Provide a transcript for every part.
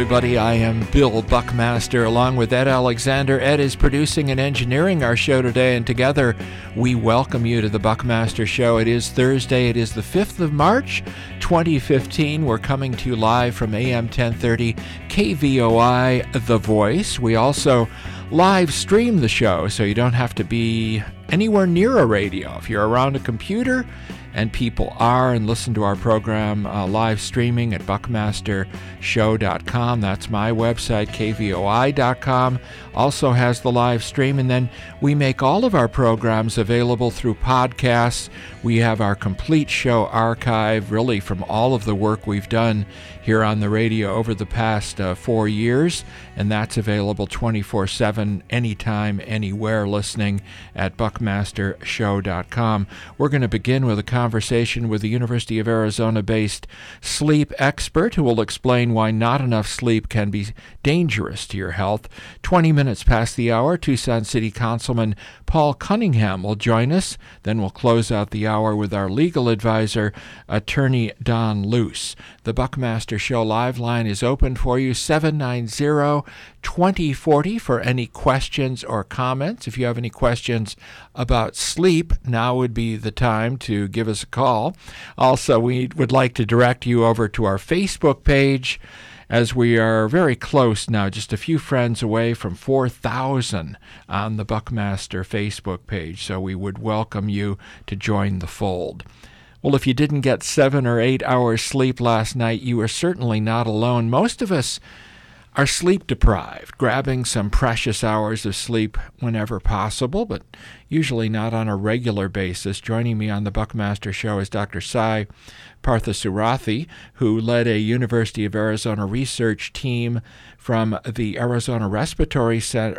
everybody. I am Bill Buckmaster along with Ed Alexander. Ed is producing and engineering our show today, and together we welcome you to the Buckmaster Show. It is Thursday. It is the 5th of March, 2015. We're coming to you live from AM 1030 KVOI The Voice. We also live stream the show, so you don't have to be anywhere near a radio. If you're around a computer, and people are, and listen to our program live streaming at buckmastershow.com. That's my website, kvoi.com. Also has the live stream, and then we make all of our programs available through podcasts. We have our complete show archive, really from all of the work we've done here on the radio over the past 4 years, and that's available 24/7, anytime, anywhere, listening at buckmastershow.com. We're going to begin with a conversation with the University of Arizona-based sleep expert who will explain why not enough sleep can be dangerous to your health. 20 minutes past the hour, Tucson City Councilman Paul Cunningham will join us. Then we'll close out the hour with our legal advisor, Attorney Don Luce. The Buckmaster Show live line is open for you, 790-2040, for any questions or comments. If you have any questions about sleep, now would be the time to give us a call. Also, we would like to direct you over to our Facebook page, as we are very close now, just a few friends away from 4,000 on the Buckmaster Facebook page, so we would welcome you to join the fold. Well, if you didn't get 7 or 8 hours sleep last night, you are certainly not alone. Most of us are sleep deprived, grabbing some precious hours of sleep whenever possible, but usually not on a regular basis. Joining me on the Buckmaster Show is Dr. Sai Parthasarathi, who led a University of Arizona research team from the Arizona Respiratory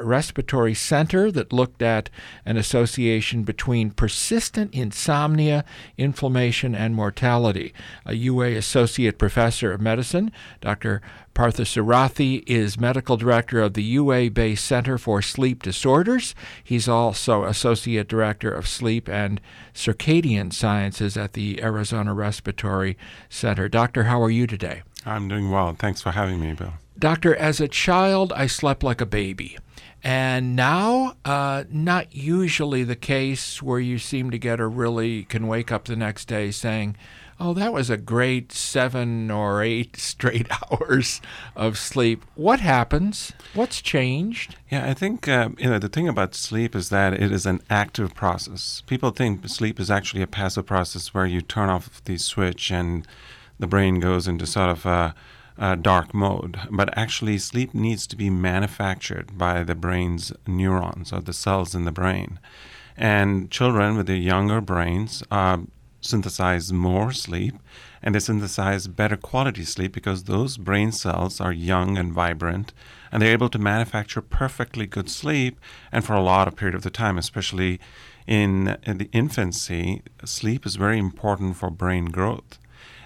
Center that looked at an association between persistent insomnia, inflammation, and mortality. A UA Associate Professor of Medicine, Dr. Parthasarathi is Medical Director of the UA-based Center for Sleep Disorders. He's also Associate Director of Sleep and Circadian Sciences at the Arizona Respiratory Center. Doctor, how are you today? I'm doing well. Thanks for having me, Bill. Doctor, as a child, I slept like a baby. And now, not usually the case where you seem to can wake up the next day saying, oh, that was a great 7 or 8 straight hours of sleep. What happens? What's changed? Yeah, I think, the thing about sleep is that it is an active process. People think sleep is actually a passive process where you turn off the switch and the brain goes into sort of a dark mode. But actually, sleep needs to be manufactured by the brain's neurons, or the cells in the brain. And children with the younger brains synthesize more sleep, and they synthesize better quality sleep because those brain cells are young and vibrant, and they're able to manufacture perfectly good sleep, and for a lot of period of the time, especially in the infancy. Sleep is very important for brain growth.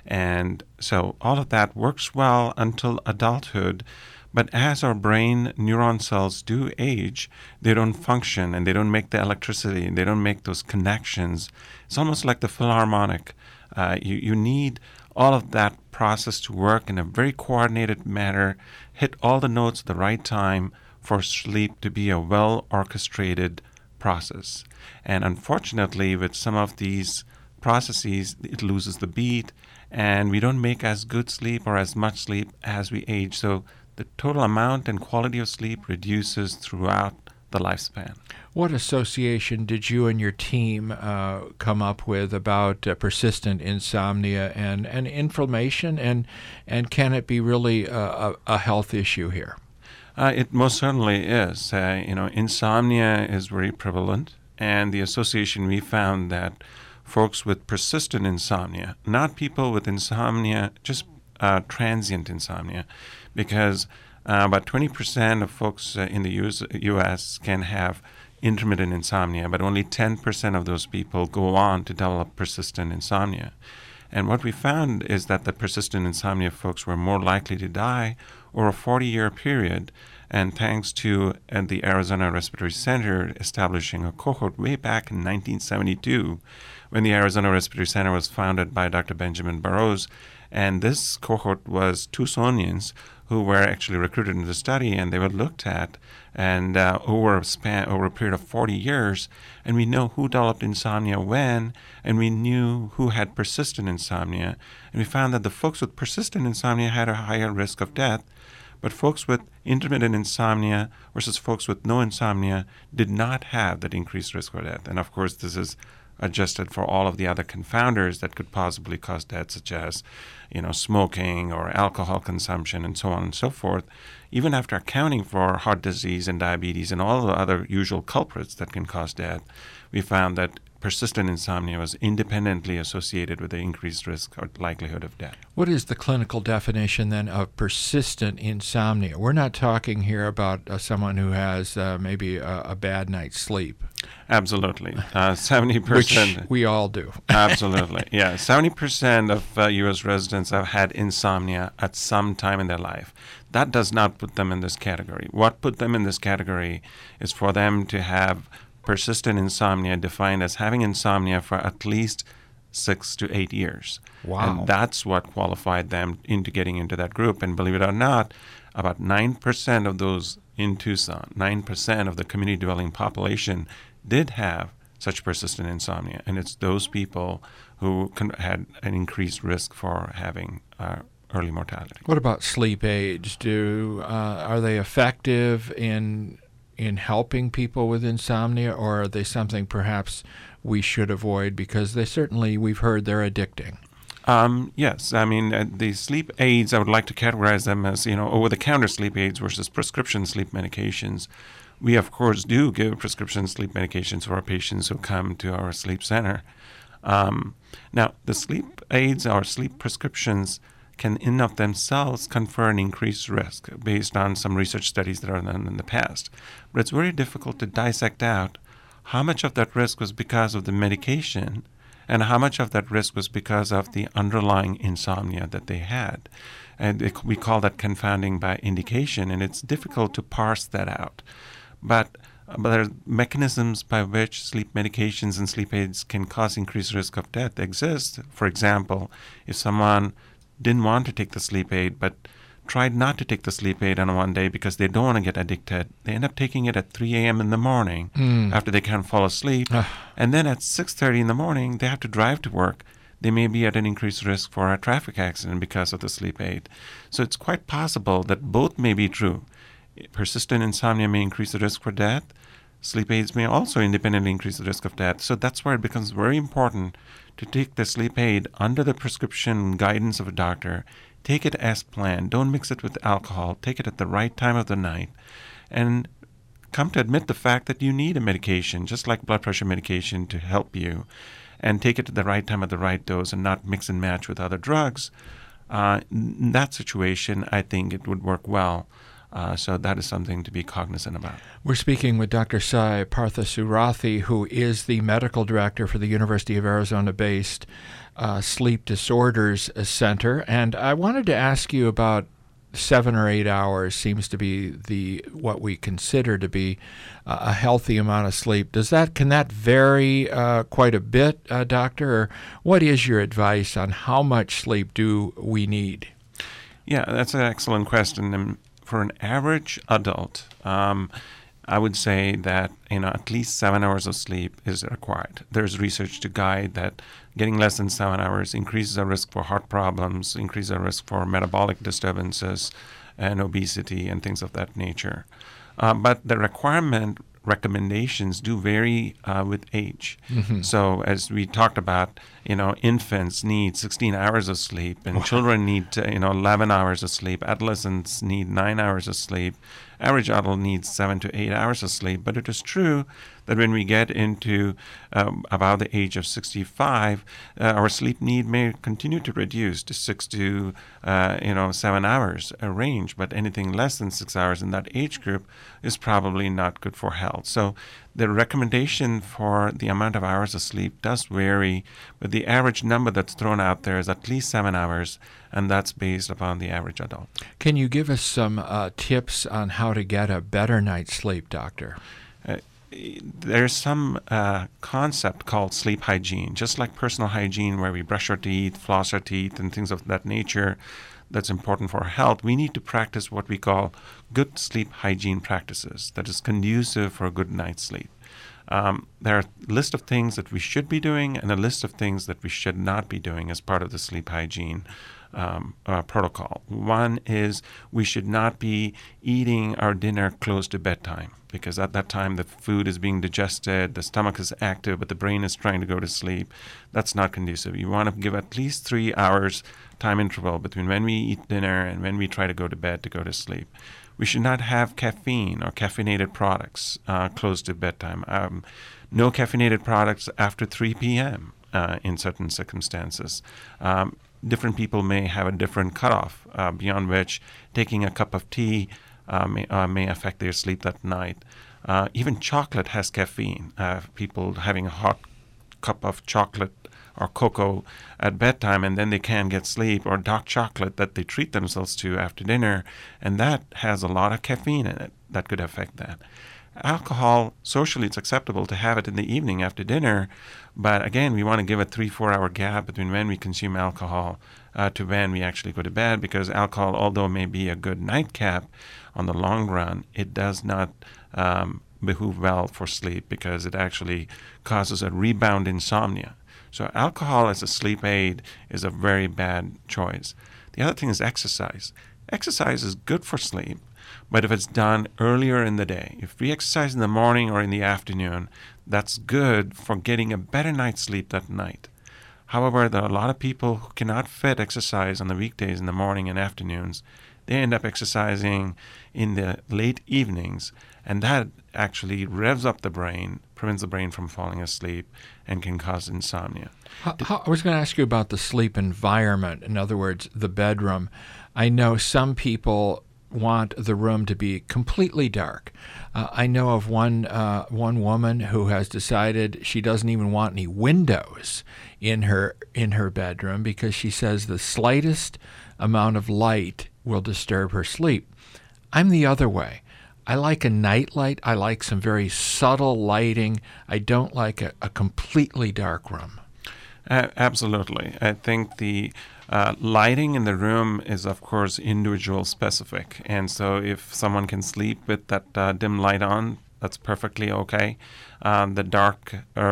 And so all of that works well until adulthood. But as our brain neuron cells do age, they don't function and they don't make the electricity, they don't make those connections. It's almost like the Philharmonic. You need all of that process to work in a very coordinated manner, hit all the notes at the right time for sleep to be a well-orchestrated process. And unfortunately, with some of these processes, it loses the beat, and we don't make as good sleep or as much sleep as we age. So the total amount and quality of sleep reduces throughout the lifespan. What association did you and your team come up with about persistent insomnia and inflammation, and can it be really a health issue here? It most certainly is. Insomnia is very prevalent, and the association, we found that folks with persistent insomnia, not people with insomnia, just transient insomnia, because about 20% of folks in the U.S. can have intermittent insomnia, but only 10% of those people go on to develop persistent insomnia. And what we found is that the persistent insomnia folks were more likely to die over a 40-year period. And thanks to the Arizona Respiratory Center establishing a cohort way back in 1972, when the Arizona Respiratory Center was founded by Dr. Benjamin Burrows. And this cohort was Tucsonians who were actually recruited into the study, and they were looked at and over a period of 40 years, and we know who developed insomnia when, and we knew who had persistent insomnia, and we found that the folks with persistent insomnia had a higher risk of death, but folks with intermittent insomnia versus folks with no insomnia did not have that increased risk for death. And of course, this is adjusted for all of the other confounders that could possibly cause death, such as, smoking or alcohol consumption and so on and so forth. Even after accounting for heart disease and diabetes and all the other usual culprits that can cause death, we found that persistent insomnia was independently associated with the increased risk or likelihood of death. What is the clinical definition then of persistent insomnia? We're not talking here about someone who has maybe a bad night's sleep. Absolutely. 70%. Which we all do. Absolutely. Yeah. 70% of U.S. residents have had insomnia at some time in their life. That does not put them in this category. What put them in this category is for them to have persistent insomnia, defined as having insomnia for at least 6 to 8 years. Wow. And that's what qualified them into getting into that group. And believe it or not, about 9% of those in Tucson, 9% of the community dwelling population did have such persistent insomnia. And it's those people who had an increased risk for having early mortality. What about sleep aids? Are they effective in helping people with insomnia, or are they something perhaps we should avoid because we've heard they're addicting? Yes. I mean, the sleep aids, I would like to categorize them as, over-the-counter sleep aids versus prescription sleep medications. We, of course, do give prescription sleep medications for our patients who come to our sleep center. Now, the sleep aids or sleep prescriptions can in of themselves confer an increased risk based on some research studies that are done in the past. But it's very difficult to dissect out how much of that risk was because of the medication and how much of that risk was because of the underlying insomnia that they had. And we call that confounding by indication, and it's difficult to parse that out. But there are mechanisms by which sleep medications and sleep aids can cause increased risk of death exist. For example, if someone didn't want to take the sleep aid but tried not to take the sleep aid on one day because they don't want to get addicted, they end up taking it at 3 a.m. in the morning after they can't fall asleep. And then at 6:30 in the morning, they have to drive to work. They may be at an increased risk for a traffic accident because of the sleep aid. So it's quite possible that both may be true. Persistent insomnia may increase the risk for death. Sleep aids may also independently increase the risk of death. So that's where it becomes very important to take the sleep aid under the prescription guidance of a doctor. Take it as planned. Don't mix it with alcohol. Take it at the right time of the night. And come to admit the fact that you need a medication, just like blood pressure medication, to help you. And take it at the right time at the right dose and not mix and match with other drugs. In that situation, I think it would work well. So that is something to be cognizant about. We're speaking with Dr. Sai Parthasarathi, who is the medical director for the University of Arizona-based Sleep Disorders Center. And I wanted to ask you about 7 or 8 hours seems to be what we consider to be a healthy amount of sleep. Can that vary quite a bit, doctor? Or what is your advice on how much sleep do we need? Yeah, that's an excellent question. For an average adult, I would say that at least 7 hours of sleep is required. There's research to guide that getting less than 7 hours increases our risk for heart problems, increases our risk for metabolic disturbances and obesity and things of that nature. But the recommendations do vary with age. Mm-hmm. So as we talked about, infants need 16 hours of sleep, and children need 11 hours of sleep. Adolescents need 9 hours of sleep. Average adult needs 7 to 8 hours of sleep. But it is true that when we get into about the age of 65, our sleep need may continue to reduce to 6 to 7 hours range. But anything less than 6 hours in that age group is probably not good for health. So the recommendation for the amount of hours of sleep does vary, but the average number that's thrown out there is at least 7 hours, and that's based upon the average adult. Can you give us some tips on how to get a better night's sleep, doctor? there's some concept called sleep hygiene, just like personal hygiene, where we brush our teeth, floss our teeth, and things of that nature. That's important for our health. We need to practice what we call good sleep hygiene practices that is conducive for a good night's sleep. There are a list of things that we should be doing and a list of things that we should not be doing as part of the sleep hygiene protocol. One is we should not be eating our dinner close to bedtime, because at that time the food is being digested, the stomach is active, but the brain is trying to go to sleep. That's not conducive. You want to give at least 3 hours time interval between when we eat dinner and when we try to go to bed to go to sleep. We should not have caffeine or caffeinated products close to bedtime. No caffeinated products after 3 p.m. In certain circumstances. Different people may have a different cutoff beyond which taking a cup of tea may affect their sleep that night. Even chocolate has caffeine. People having a hot cup of chocolate or cocoa at bedtime and then they can't get sleep, or dark chocolate that they treat themselves to after dinner, and that has a lot of caffeine in it that could affect that. Alcohol, socially it's acceptable to have it in the evening after dinner, but again, we want to give a 3-4 hour gap between when we consume alcohol to when we actually go to bed, because alcohol, although may be a good nightcap, on the long run, it does not behoove well for sleep, because it actually causes a rebound insomnia. So alcohol as a sleep aid is a very bad choice. The other thing is exercise. Exercise is good for sleep, but if it's done earlier in the day, if we exercise in the morning or in the afternoon, that's good for getting a better night's sleep that night. However, there are a lot of people who cannot fit exercise on the weekdays in the morning and afternoons. They end up exercising in the late evenings, and that actually revs up the brain, prevents the brain from falling asleep, and can cause insomnia. I was going to ask you about the sleep environment. In other words, the bedroom. I know some people want the room to be completely dark. I know of one woman who has decided she doesn't even want any windows in her bedroom, because she says the slightest amount of light will disturb her sleep. I'm the other way. I like a night light. I like some very subtle lighting. I don't like a completely dark room. Absolutely. I think the lighting in the room is, of course, individual specific. And so if someone can sleep with that dim light on, that's perfectly okay. The dark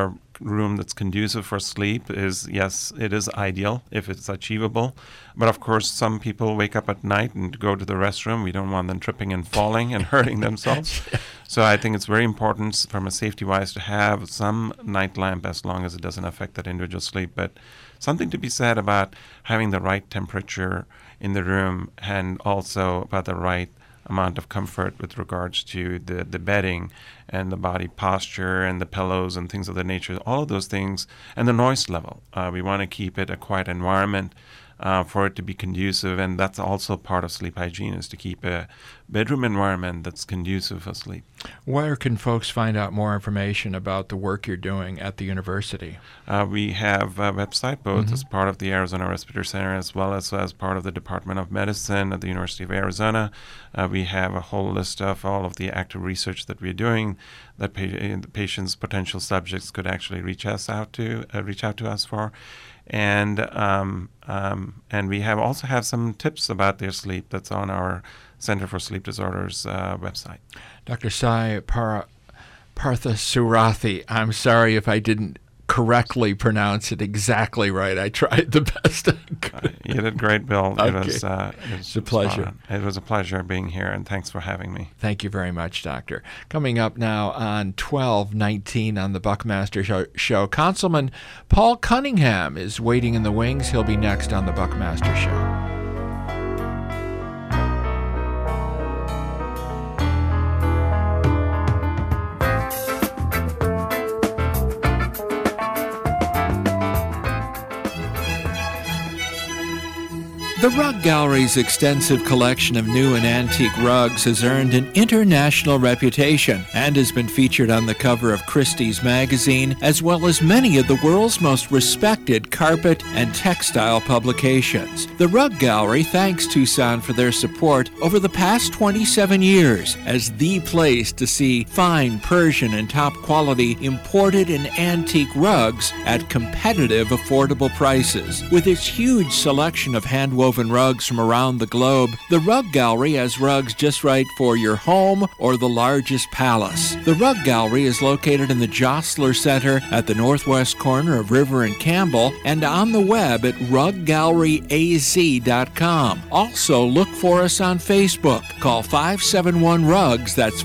room that's conducive for sleep is, yes, it is ideal if it's achievable. But of course, some people wake up at night and go to the restroom. We don't want them tripping and falling and hurting themselves. So I think it's very important from a safety-wise to have some night lamp, as long as it doesn't affect that individual sleep. But something to be said about having the right temperature in the room, and also about the right amount of comfort with regards to the bedding and the body posture and the pillows and things of that nature, all of those things, and the noise level. We want to keep it a quiet environment for it to be conducive, and that's also part of sleep hygiene, is to keep a bedroom environment that's conducive for sleep. Where can folks find out more information about the work you're doing at the university? We have a website, both as part of the Arizona Respiratory Center as well as part of the Department of Medicine at the University of Arizona. We have a whole list of all of the active research that we're doing that patients, potential subjects could actually reach out to us for. And we also have some tips about their sleep that's on our Center for Sleep Disorders website. Dr. Sai Parthasarathi, I'm sorry if I didn't correctly pronounce it exactly right. I tried the best I could. You did great, Bill. Okay. It was a pleasure. It was a pleasure being here, and thanks for having me. Thank you very much, Doctor. Coming up now on 12:19 on the Buckmaster Show, Councilman Paul Cunningham is waiting in the wings. He'll be next on the Buckmaster Show. The Rug Gallery's extensive collection of new and antique rugs has earned an international reputation and has been featured on the cover of Christie's magazine, as well as many of the world's most respected carpet and textile publications. The Rug Gallery thanks Tucson for their support over the past 27 years as the place to see fine Persian and top-quality imported and antique rugs at competitive, affordable prices. With its huge selection of hand-woven rugs from around the globe, the Rug Gallery has rugs just right for your home or the largest palace. The Rug Gallery is located in the Jostler Center at the northwest corner of River and Campbell and on the web at ruggalleryaz.com. Also, look for us on Facebook. Call 571-RUGS, that's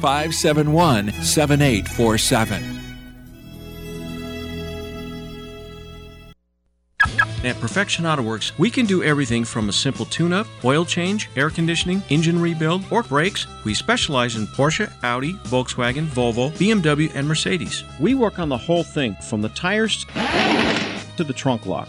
571-7847. At Perfection Auto Works, we can do everything from a simple tune-up, oil change, air conditioning, engine rebuild, or brakes. We specialize in Porsche, Audi, Volkswagen, Volvo, BMW, and Mercedes. We work on the whole thing, from the tires to the trunk lock.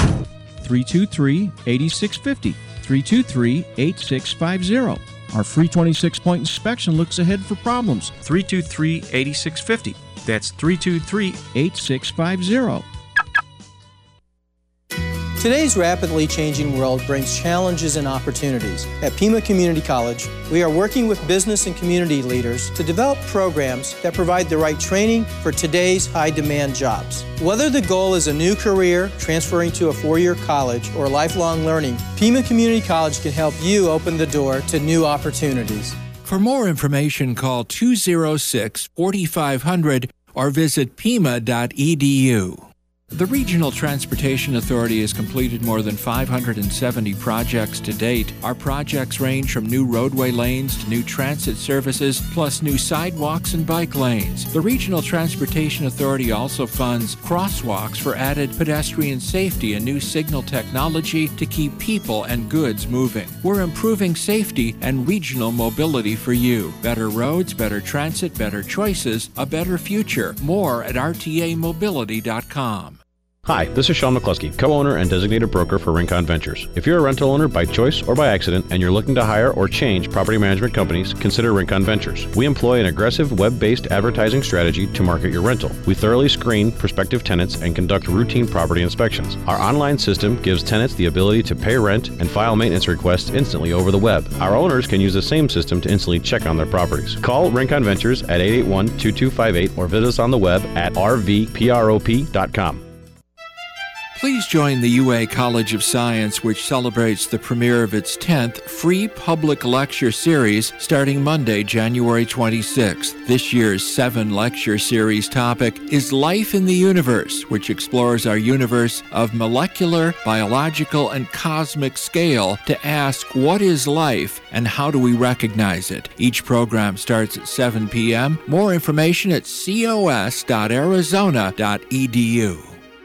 323-8650, 323-8650. Our free 26-point inspection looks ahead for problems. 323-8650. That's 323-8650. Today's rapidly changing world brings challenges and opportunities. At Pima Community College, we are working with business and community leaders to develop programs that provide the right training for today's high-demand jobs. Whether the goal is a new career, transferring to a four-year college, or lifelong learning, Pima Community College can help you open the door to new opportunities. For more information, call 206-4500 or visit pima.edu. The Regional Transportation Authority has completed more than 570 projects to date. Our projects range from new roadway lanes to new transit services, plus new sidewalks and bike lanes. The Regional Transportation Authority also funds crosswalks for added pedestrian safety and new signal technology to keep people and goods moving. We're improving safety and regional mobility for you. Better roads, better transit, better choices, a better future. More at rtamobility.com. Hi, this is Sean McCluskey, co-owner and designated broker for Rincon Ventures. If you're a rental owner by choice or by accident and you're looking to hire or change property management companies, consider Rincon Ventures. We employ an aggressive web-based advertising strategy to market your rental. We thoroughly screen prospective tenants and conduct routine property inspections. Our online system gives tenants the ability to pay rent and file maintenance requests instantly over the web. Our owners can use the same system to instantly check on their properties. Call Rincon Ventures at 881-2258 or visit us on the web at rvprop.com. Please join the UA College of Science, which celebrates the premiere of its 10th free public lecture series starting Monday, January 26th. This year's 7-lecture series topic is Life in the Universe, which explores our universe of molecular, biological, and cosmic scale to ask, what is life and how do we recognize it? Each program starts at 7 p.m. More information at cos.arizona.edu.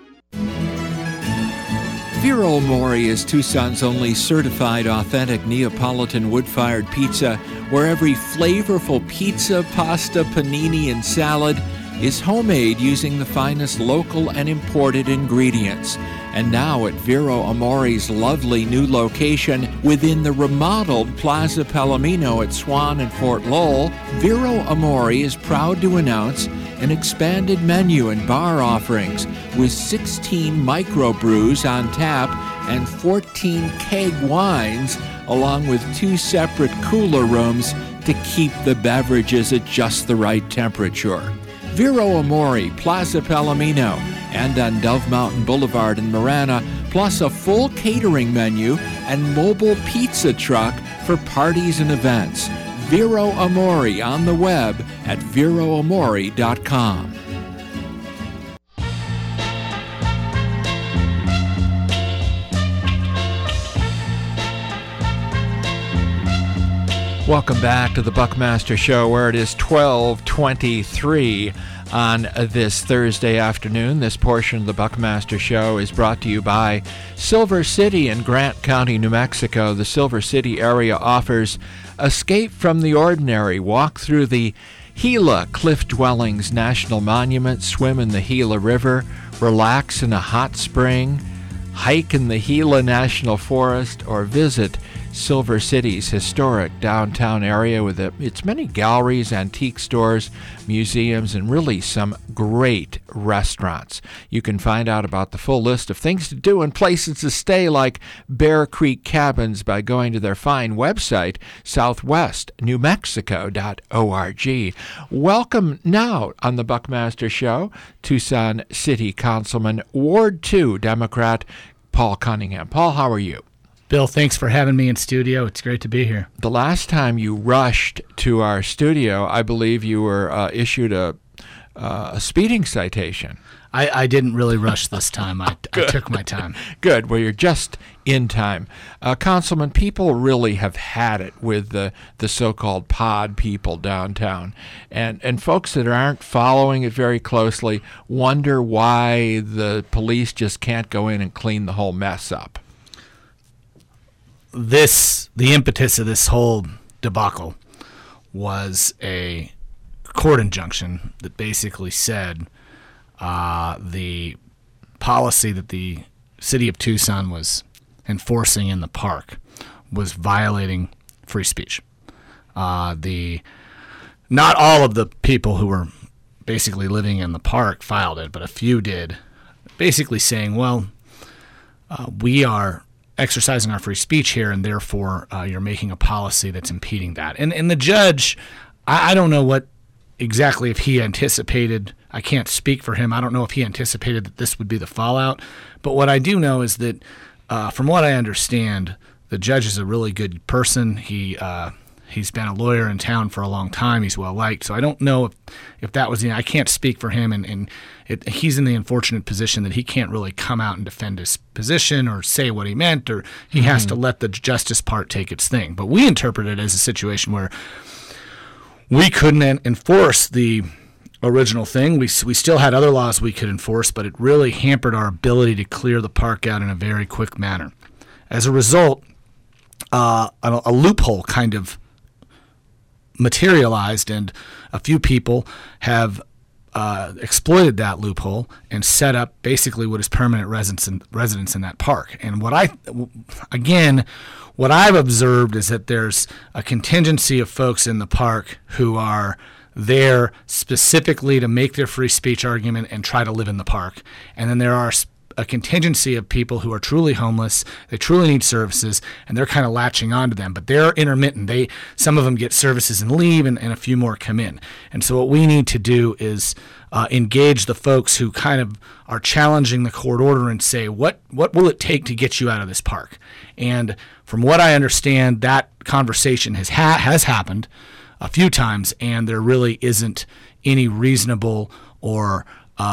Vero Mori is Tucson's only certified authentic Neapolitan wood-fired pizza, where every flavorful pizza, pasta, panini, and salad is homemade using the finest local and imported ingredients. And now at Vero Amori's lovely new location within the remodeled Plaza Palomino at Swan and Fort Lowell, Vero Amori is proud to announce an expanded menu and bar offerings with 16 microbrews on tap and 14 keg wines, along with 2 separate cooler rooms to keep the beverages at just the right temperature. Vero Amori, Plaza Palomino, and on Dove Mountain Boulevard in Marana, plus a full catering menu and mobile pizza truck for parties and events. Vero Amori on the web at veroamori.com. Welcome back to the Buckmaster Show, where it is 12:23 on this Thursday afternoon. This portion of the Buckmaster Show is brought to you by Silver City in Grant County, New Mexico. The Silver City area offers escape from the ordinary. Walk through the Gila Cliff Dwellings National Monument, swim in the Gila River, relax in a hot spring, hike in the Gila National Forest, or visit Silver City's historic downtown area with its many galleries, antique stores, museums, and really some great restaurants. You can find out about the full list of things to do and places to stay like Bear Creek Cabins by going to their fine website, southwestnewmexico.org. Welcome now on the Buckmaster Show, Tucson City Councilman, Ward 2 Democrat Paul Cunningham. Paul, how are you? Bill, thanks for having me in studio. It's great to be here. The last time you rushed to our studio, I believe you were issued a speeding citation. I didn't really rush this time. I took my time. Good. Well, you're just in time. Councilman, people really have had it with the so-called pod people downtown. And folks that aren't following it very closely wonder why the police just can't go in and clean the whole mess up. The impetus of this whole debacle was a court injunction that basically said the policy that the city of Tucson was enforcing in the park was violating free speech. Not all of the people who were basically living in the park filed it, but a few did, basically saying, well, we are exercising our free speech here, and therefore you're making a policy that's impeding that. And the judge, I don't know what exactly if he anticipated. I can't speak for him. I don't know if he anticipated that this would be the fallout. But what I do know is that from what I understand, the judge is a really good person. He's been a lawyer in town for a long time. He's well liked. So I don't know if that was I can't speak for him, and he's in the unfortunate position that he can't really come out and defend his position or say what he meant, or he has to let the justice part take its thing. But we interpret it as a situation where we couldn't enforce the original thing. We still had other laws we could enforce, but it really hampered our ability to clear the park out in a very quick manner. As a result, a loophole kind of materialized, and a few people have exploited that loophole and set up basically what is permanent residence in that park. And what I've observed is that there's a contingency of folks in the park who are there specifically to make their free speech argument and try to live in the park. And then there are a contingency of people who are truly homeless, they truly need services, and they're kind of latching onto them. But they're intermittent. Some of them get services and leave, and a few more come in. And so what we need to do is engage the folks who kind of are challenging the court order and say, what will it take to get you out of this park? And from what I understand, that conversation has happened a few times, and there really isn't any reasonable or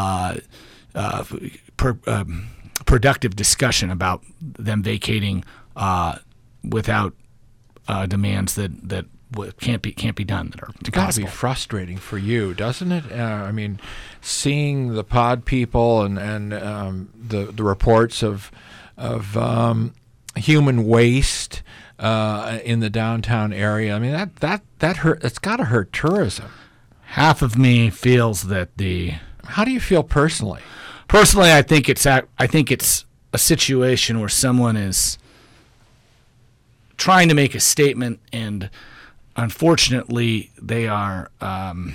productive discussion about them vacating without demands that can't be done, that are It's got to be frustrating for you, doesn't it? I mean, seeing the pod people and the reports of human waste in the downtown area. I mean, that hurt. It's got to hurt tourism. Half of me feels that How do you feel personally? Personally, I think it's a situation where someone is trying to make a statement, and unfortunately, they are. I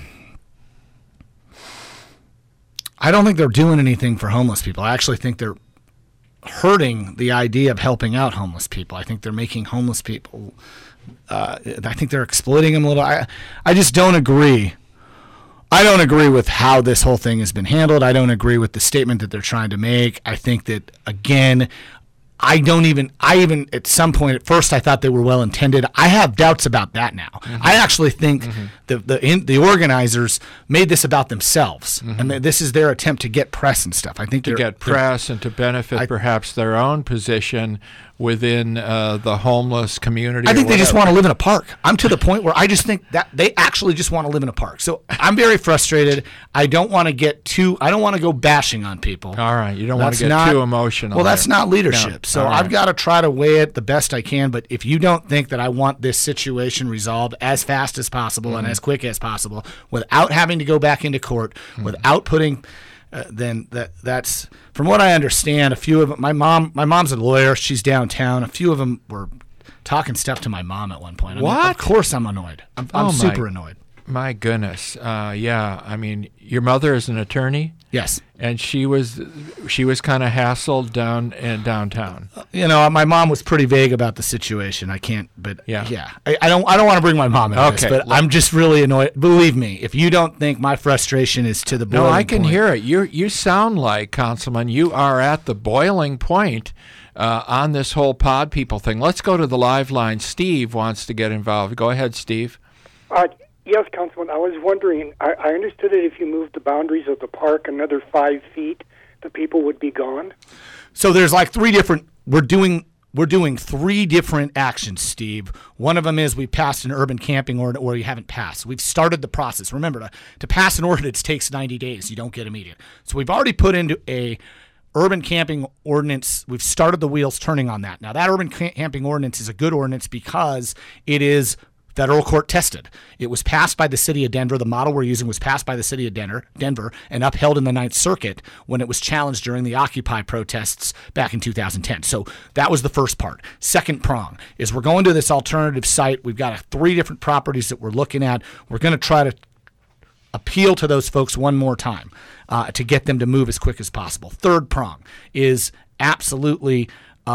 don't think they're doing anything for homeless people. I actually think they're hurting the idea of helping out homeless people. I think they're making homeless people. I think they're exploiting them a little. I just don't agree. I don't agree with how this whole thing has been handled. I don't agree with the statement that they're trying to make. I think that, again, I even at some point at first I thought they were well intended. I have doubts about that now. I actually think the organizers made this about themselves, and this is their attempt to get press and stuff. I think to get press and to benefit perhaps their own position within the homeless community. I think they just want to live in a park. I'm to the point where I just think that they actually just want to live in a park. So I'm very frustrated. I don't want to go bashing on people. All right. You don't want to get too emotional. Well, that's not leadership. So I've got to try to weigh it the best I can. But if you don't think that I want this situation resolved as fast as possible and as quick as possible without having to go back into court, without putting then that's from what I understand. A few of them, my mom's a lawyer. She's downtown. A few of them were talking stuff to my mom at one point. I mean, What? of course I'm annoyed. I'm super annoyed. My goodness. Yeah. I mean, your mother is an attorney? Yes. And she was kind of hassled downtown. My mom was pretty vague about the situation. I can't, but yeah. I don't want to bring my mom into this, but I'm just really annoyed. Believe me, if you don't think my frustration is to the boiling point. No, I can hear it. You sound like, Councilman, you are at the boiling point on this whole pod people thing. Let's go to the live line. Steve wants to get involved. Go ahead, Steve. Yes, Councilman. I was wondering, I understood that if you moved the boundaries of the park another 5 feet, the people would be gone. So there's like three different, we're doing 3 different actions, Steve. One of them is we passed an urban camping ordinance, or you haven't passed. We've started the process. Remember, to pass an ordinance takes 90 days. You don't get immediate. So we've already put into a urban camping ordinance. We've started the wheels turning on that. Now, that urban camping ordinance is a good ordinance because it is federal court tested. It was passed by the city of Denver. The model we're using was passed by the city of Denver and upheld in the Ninth Circuit when it was challenged during the Occupy protests back in 2010. So that was the first part. Second prong is we're going to this alternative site. We've got 3 different properties that we're looking at. We're going to try to appeal to those folks one more time to get them to move as quick as possible. Third prong is absolutely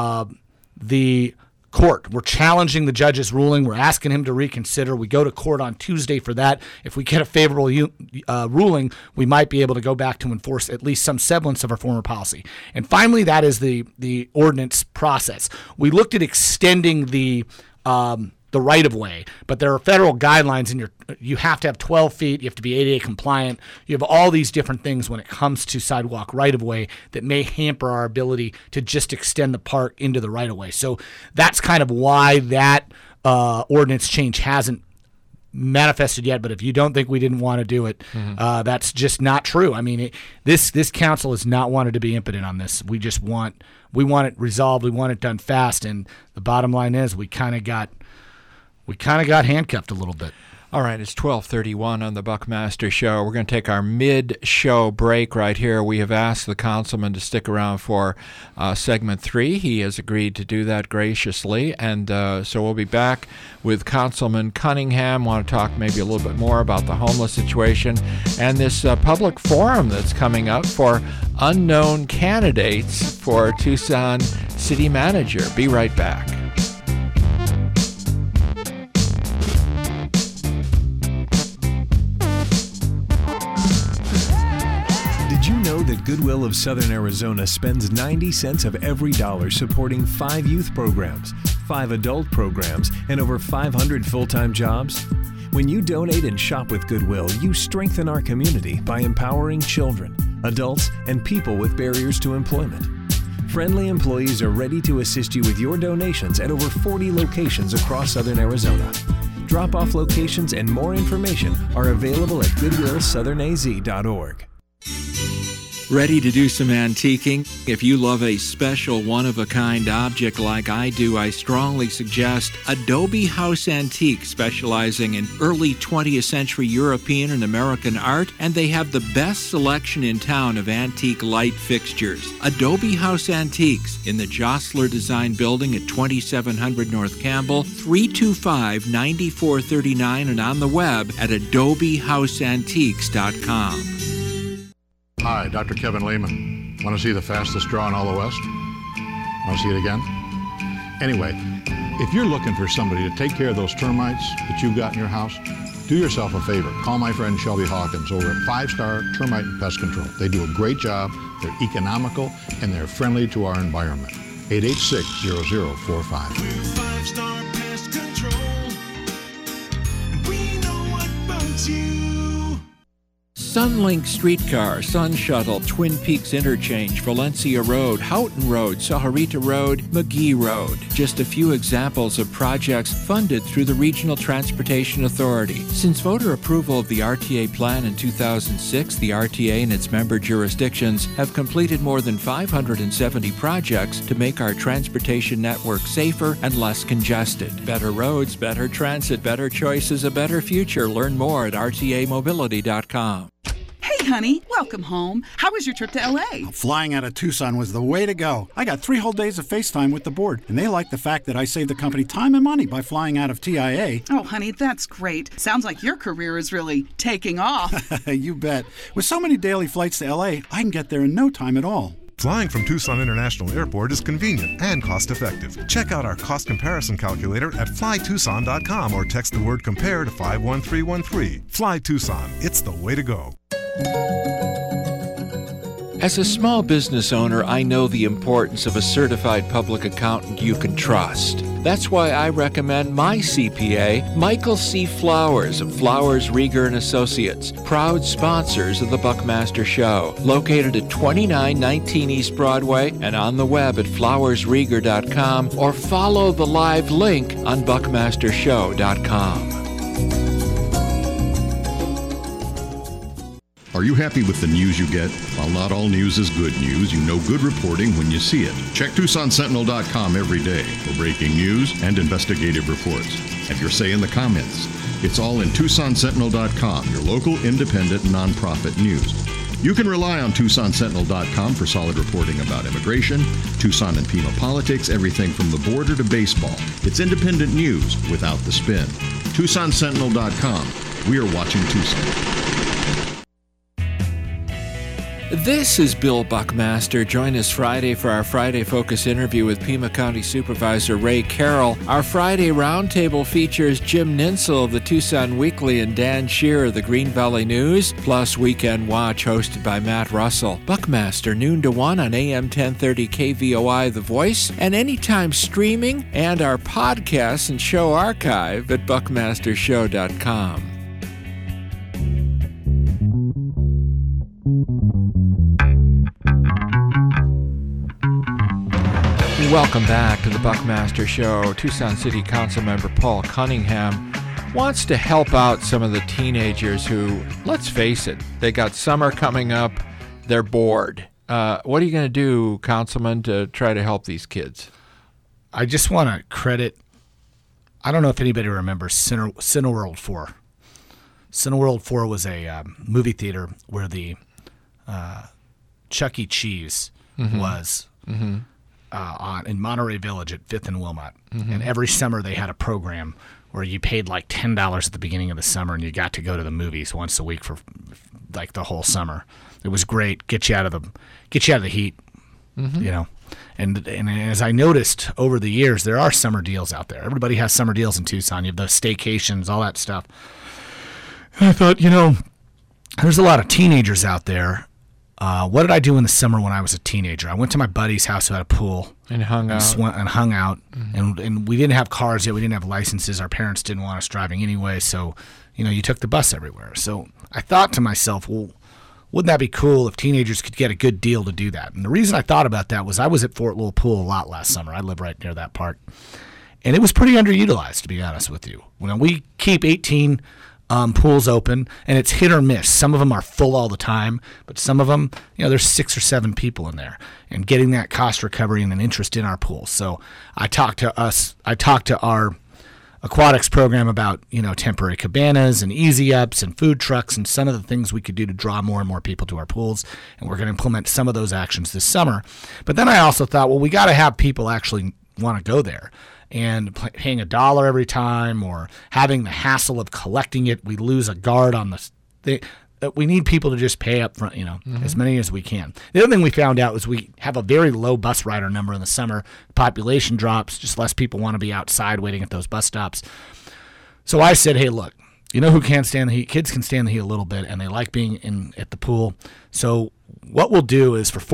the court. We're challenging the judge's ruling. We're asking him to reconsider. We go to court on Tuesday for that. If we get a favorable ruling, we might be able to go back to enforce at least some semblance of our former policy. And finally, that is the ordinance process. We looked at extending the right-of-way, but there are federal guidelines, and you have to have 12 feet, you have to be ADA compliant, you have all these different things when it comes to sidewalk right-of-way that may hamper our ability to just extend the park into the right-of-way. So that's kind of why that ordinance change hasn't manifested yet, but if you don't think we didn't want to do it, that's just not true. I mean, this council has not wanted to be impotent on this. We want it resolved, we want it done fast, and the bottom line is we kind of got handcuffed a little bit. All right, it's 12:31 on the Buckmaster Show. We're going to take our mid-show break right here. We have asked the councilman to stick around for segment 3. He has agreed to do that graciously, and so we'll be back with Councilman Cunningham. Want to talk maybe a little bit more about the homeless situation and this public forum that's coming up for unknown candidates for Tucson City Manager. Be right back. That Goodwill of Southern Arizona spends 90 cents of every dollar supporting 5 youth programs, 5 adult programs, and over 500 full-time jobs? When you donate and shop with Goodwill, you strengthen our community by empowering children, adults, and people with barriers to employment. Friendly employees are ready to assist you with your donations at over 40 locations across Southern Arizona. Drop-off locations and more information are available at goodwillsouthernaz.org. Ready to do some antiquing? If you love a special one-of-a-kind object like I do, I strongly suggest Adobe House Antique, specializing in early 20th century European and American art, and they have the best selection in town of antique light fixtures. Adobe House Antiques in the Jostler Design Building at 2700 North Campbell, 325-9439, and on the web at adobehouseantiques.com. Hi, Dr. Kevin Lehman. Want to see the fastest draw in all the West? Want to see it again? Anyway, if you're looking for somebody to take care of those termites that you've got in your house, do yourself a favor. Call my friend Shelby Hawkins over at 5-Star Termite and Pest Control. They do a great job, they're economical, and they're friendly to our environment. 886-0045. 5-Star Pest Control. We know about you. Sunlink Streetcar, Sun Shuttle, Twin Peaks Interchange, Valencia Road, Houghton Road, Sahuarita Road, McGee Road. Just a few examples of projects funded through the Regional Transportation Authority. Since voter approval of the RTA plan in 2006, the RTA and its member jurisdictions have completed more than 570 projects to make our transportation network safer and less congested. Better roads, better transit, better choices, a better future. Learn more at rtamobility.com. Hey, honey. Welcome home. How was your trip to L.A.? Flying out of Tucson was the way to go. I got 3 whole days of FaceTime with the board, and they like the fact that I saved the company time and money by flying out of TIA. Oh, honey, that's great. Sounds like your career is really taking off. You bet. With so many daily flights to L.A., I can get there in no time at all. Flying from Tucson International Airport is convenient and cost-effective. Check out our cost comparison calculator at flytucson.com or text the word COMPARE to 51313. Fly Tucson. It's the way to go. As a small business owner, I know the importance of a certified public accountant you can trust. That's why I recommend my CPA, Michael C. Flowers of Flowers, Rieger & Associates, proud sponsors of the Buckmaster Show, located at 2919 East Broadway and on the web at flowersrieger.com or follow the live link on buckmastershow.com. Are you happy with the news you get? While not all news is good news, you know good reporting when you see it. Check TucsonSentinel.com every day for breaking news and investigative reports. Have your say in the comments. It's all in TucsonSentinel.com, your local independent nonprofit news. You can rely on TucsonSentinel.com for solid reporting about immigration, Tucson and Pima politics, everything from the border to baseball. It's independent news without the spin. TucsonSentinel.com. We are watching Tucson. This is Bill Buckmaster. Join us Friday for our Friday Focus interview with Pima County Supervisor Ray Carroll. Our Friday roundtable features Jim Ninsel of the Tucson Weekly and Dan Shear of the Green Valley News, plus Weekend Watch hosted by Matt Russell. Buckmaster, noon to 1 on AM 1030 KVOI The Voice, and anytime streaming, and our podcasts and show archive at buckmastershow.com. Welcome back to the Buckmaster Show. Tucson City Council member Paul Cunningham wants to help out some of the teenagers who, let's face it, they got summer coming up, they're bored. What are you going to do, Councilman, to try to help these kids? I just want to credit, I don't know if anybody remembers Cineworld 4. Cineworld 4 was a movie theater where the Chuck E. Cheese was in Monterey Village at 5th and Wilmot. And every summer they had a program where you paid like $10 at the beginning of the summer and you got to go to the movies once a week for like the whole summer. It was great. Get you out of the heat, you know. And as I noticed over the years, there are summer deals out there. Everybody has summer deals in Tucson. You have the staycations, all that stuff. And I thought, you know, there's a lot of teenagers out there. What did I do in the summer when I was a teenager? I went to my buddy's house who had a pool. And hung out. And we didn't have cars yet. We didn't have licenses. Our parents didn't want us driving anyway. So, you know, you took the bus everywhere. So I thought to myself, well, wouldn't that be cool if teenagers could get a good deal to do that? And the reason I thought about that was I was at Fort Little Pool a lot last summer. I live right near that park. And it was pretty underutilized, to be honest with you. When we keep 18 pools open, and it's hit or miss. Some of them are full all the time, but some of them, you know, there's 6 or 7 people in there, and getting that cost recovery and an interest in our pools. So I talked to our aquatics program about, you know, temporary cabanas and easy ups and food trucks and some of the things we could do to draw more and more people to our pools, and we're going to implement some of those actions this summer. But then I also thought, well, we got to have people actually want to go there. And paying $1 every time or having the hassle of collecting it, we lose a guard on the thing. We need people to just pay up front, you know, as many as we can. The other thing we found out was we have a very low bus rider number in the summer. Population drops, just less people want to be outside waiting at those bus stops. So I said, hey, look, you know who can't stand the heat? Kids can stand the heat a little bit, and they like being at the pool. So what we'll do is for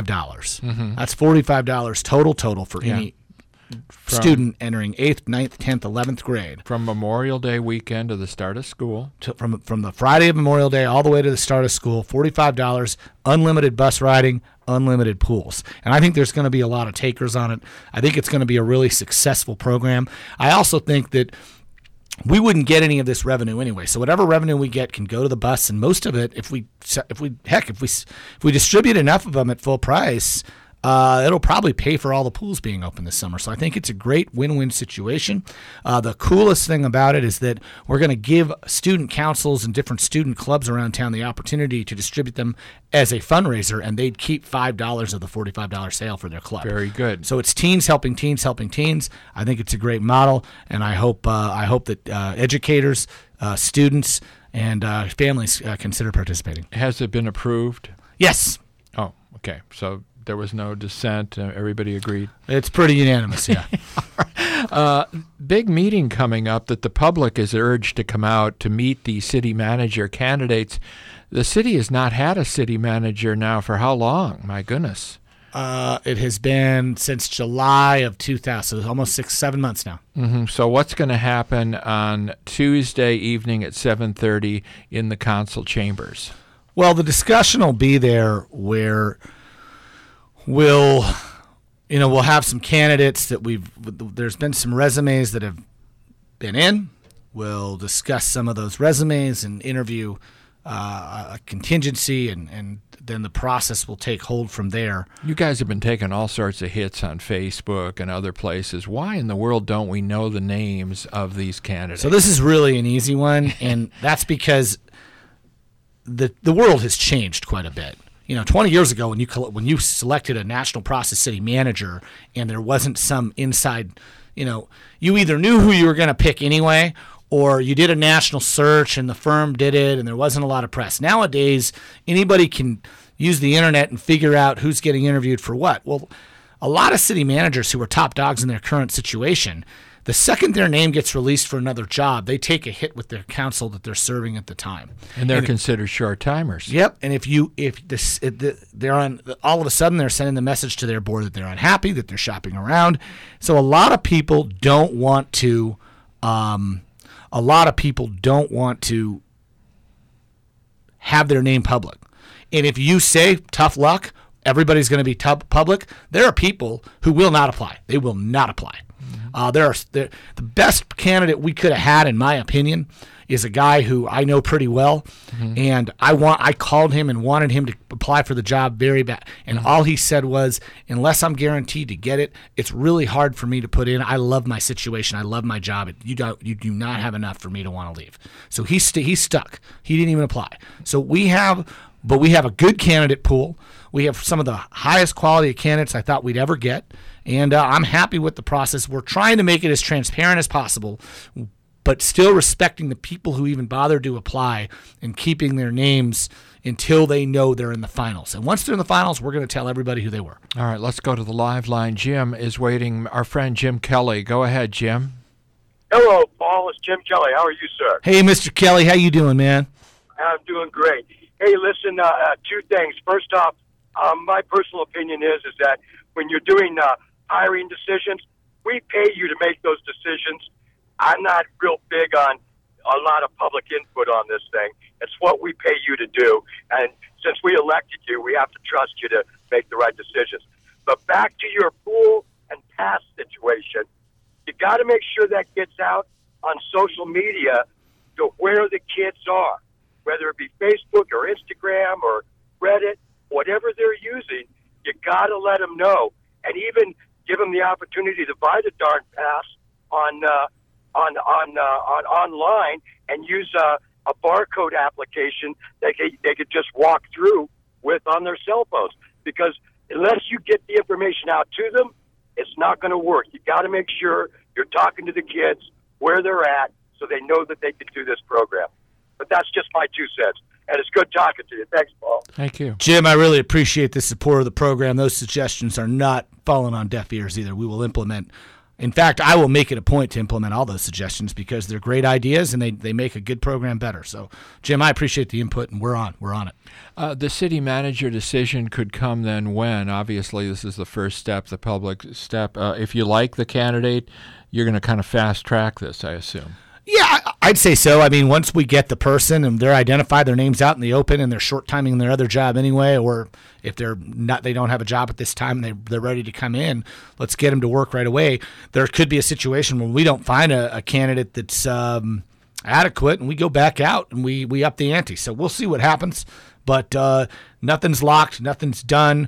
$45, that's $45 total for any student entering 8th, 9th, 10th, 11th grade. From Memorial Day weekend to the start of school. From the Friday of Memorial Day all the way to the start of school, $45, unlimited bus riding, unlimited pools. And I think there's going to be a lot of takers on it. I think it's going to be a really successful program. I also think that we wouldn't get any of this revenue anyway. So whatever revenue we get can go to the bus, and most of it, if we distribute enough of them at full price, it'll probably pay for all the pools being open this summer. So I think it's a great win-win situation. The coolest thing about it is that we're going to give student councils and different student clubs around town the opportunity to distribute them as a fundraiser, and they'd keep $5 of the $45 sale for their club. Very good. So it's teens helping teens helping teens. I think it's a great model, and I hope that educators, students, and families consider participating. Has it been approved? Yes. Oh, okay. So there was no dissent. Everybody agreed. It's pretty unanimous, yeah. Big meeting coming up that the public is urged to come out to meet the city manager candidates. The city has not had a city manager now for how long? My goodness. It has been since July of 2000, so almost 6-7 months now. Mm-hmm. So what's going to happen on Tuesday evening at 7:30 in the council chambers? Well, the discussion will be there where we'll have some candidates that there's been some resumes that have been in. We'll discuss some of those resumes and interview a contingency, and then the process will take hold from there. You guys have been taking all sorts of hits on Facebook and other places. Why in the world don't we know the names of these candidates? So this is really an easy one, and that's because the world has changed quite a bit. 20 years ago when you selected a national process city manager and there wasn't some inside, you either knew who you were going to pick anyway, or you did a national search and the firm did it and there wasn't a lot of press. Nowadays, anybody can use the internet and figure out who's getting interviewed for what. Well, a lot of city managers who are top dogs in their current situation, the second their name gets released for another job, they take a hit with their council that they're serving at the time. And they're considered short-timers. Yep. And they're on, all of a sudden they're sending the message to their board that they're unhappy, that they're shopping around. So a lot of people don't want to have their name public. And if you say tough luck, everybody's going to be public, there are people who will not apply. They will not apply. The best candidate we could have had, in my opinion, is a guy who I know pretty well, and I called him and wanted him to apply for the job very bad, and all he said was, unless I'm guaranteed to get it, it's really hard for me to put in. I love my situation. I love my job. You do not have enough for me to want to leave. So he's stuck. He didn't even apply. So we have a good candidate pool. We have some of the highest quality of candidates I thought we'd ever get, and I'm happy with the process. We're trying to make it as transparent as possible, but still respecting the people who even bothered to apply and keeping their names until they know they're in the finals. And once they're in the finals, we're going to tell everybody who they were. All right, let's go to the live line. Jim is waiting. Our friend Jim Kelly. Go ahead, Jim. Hello, Paul. It's Jim Kelly. How are you, sir? Hey, Mr. Kelly. How you doing, man? I'm doing great. Hey, listen, two things. First off, my personal opinion is that when you're doing hiring decisions, we pay you to make those decisions. I'm not real big on a lot of public input on this thing. It's what we pay you to do. And since we elected you, we have to trust you to make the right decisions. But back to your pool and pass situation, you got to make sure that gets out on social media to where the kids are, whether it be Facebook or Instagram or Reddit, whatever they're using, you got to let them know, and even give them the opportunity to buy the darn pass on online and use a barcode application they could just walk through with on their cell phones. Because unless you get the information out to them, it's not going to work. You got to make sure you're talking to the kids where they're at so they know that they can do this program. But that's just my 2 cents. And it's good talking to you. Thanks, Paul. Thank you. Jim, I really appreciate the support of the program. Those suggestions are not falling on deaf ears either. We will implement. In fact, I will make it a point to implement all those suggestions because they're great ideas and they make a good program better. So, Jim, I appreciate the input, and we're on it. The city manager decision could come then when? Obviously, this is the first step, the public step. If you like the candidate, you're going to kind of fast track this, I assume. Yeah, I'd say so. I mean, once we get the person and they're identified, their name's out in the open, and they're short timing their other job anyway, or if they don't have a job at this time, they're ready to come in. Let's get them to work right away. There could be a situation when we don't find a candidate that's adequate, and we go back out and we up the ante. So we'll see what happens. But nothing's locked, nothing's done.